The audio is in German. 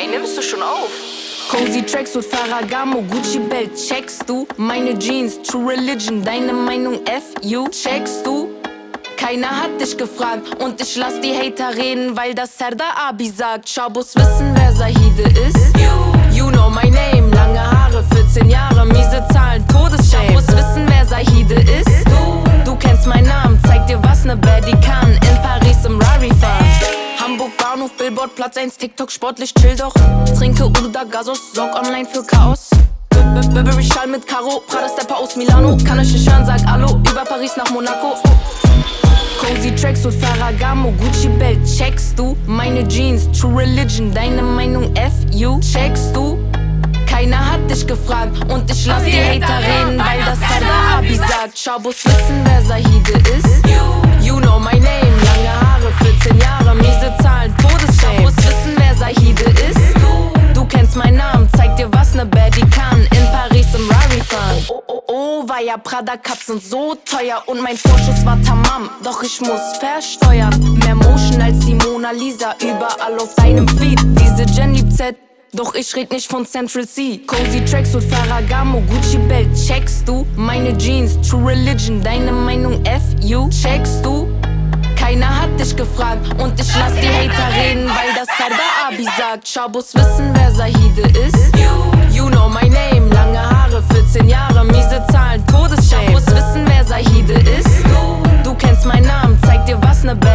Ey, nimmst du schon auf? Cozy Tracksuit, Ferragamo, Gucci Belt, checkst du? Meine Jeans, True Religion, deine Meinung FU, checkst du? Keiner hat dich gefragt und ich lass die Hater reden, weil das Serdar Abi sagt. Schabos wissen, wer Zahide ist. You know my name, lange Haare, 14 Jahre, miese Zahlen, Todesshame. Schabos wissen, wer Zahide ist. Du kennst meinen Namen, zeig dir, was ne Baddie kann. In Paris im Rari fahren. Hamburg Bahnhof, Billboard, Platz 1, TikTok, sportlich, chill doch. Trinke Uda Gasos, sorg online für Chaos. Burberry Schall mit Karo, Prada Stepper aus Milano. Kann euch nicht hören, sag Allo, über Paris nach Monaco. Cozy Tracksuit, Ferragamo, Gucci Belt, checkst du? Meine Jeans, True Religion, deine Meinung FU, checkst du? Keiner hat dich gefragt und ich lass die Hater reden, weil das Serdar Abi sagt. Schabos wissen, wer Zahide ist. You know my name, lange Haare, 14 Jahre, miese Zahlen, Todesshame. Schabos wissen, wer Zahide ist. Du kennst meinen Namen, zeig dir, was ne Baddie kann. In Paris im Rari fahren. Oh, war ja Prada Cups sind so teuer und mein Vorschuss war tamam. Doch ich muss versteuern. Mehr Motion als die Mona Lisa, überall auf deinem Feed. Diese Jenny Z, doch ich red nicht von Central C. Cozy Tracksuit, Ferragamo, Gucci Belt, checkst du? Meine Jeans, True Religion, deine Meinung FU, checkst du? Keiner hat dich gefragt und ich lass die Hater reden, weil das Serdar Abi sagt. Schabos wissen, wer Zahide ist. You know my name, lange Haare, 14 Jahre, miese Zahlen, Todesshame. Schabos wissen, wer Zahide ist. Du kennst meinen Namen, zeig dir, was ne